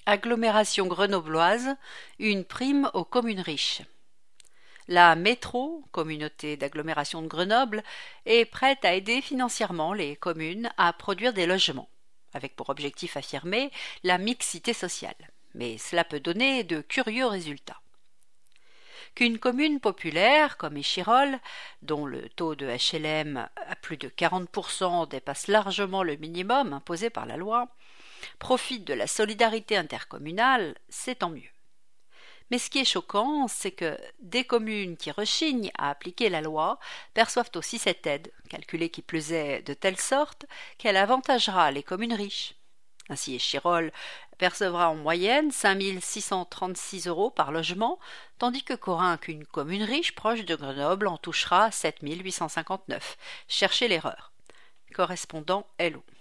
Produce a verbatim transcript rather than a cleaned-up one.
Agglomération grenobloise, une prime aux communes riches. La Métro, communauté d'agglomération de Grenoble, est prête à aider financièrement les communes à produire des logements, avec pour objectif affirmé la mixité sociale. Mais cela peut donner de curieux résultats. Qu'une commune populaire comme Échirolles, dont le taux de H L M à plus de quarante pour cent dépasse largement le minimum imposé par la loi, profite de la solidarité intercommunale, c'est tant mieux. Mais ce qui est choquant, c'est que des communes qui rechignent à appliquer la loi perçoivent aussi cette aide, calculée qui plus est de telle sorte qu'elle avantagera les communes riches. Ainsi, Échirolles percevra en moyenne cinq mille six cent trente-six euros par logement, tandis que Corinque, une commune riche proche de Grenoble, en touchera sept mille huit cent cinquante-neuf. Cherchez l'erreur. Correspondant L O.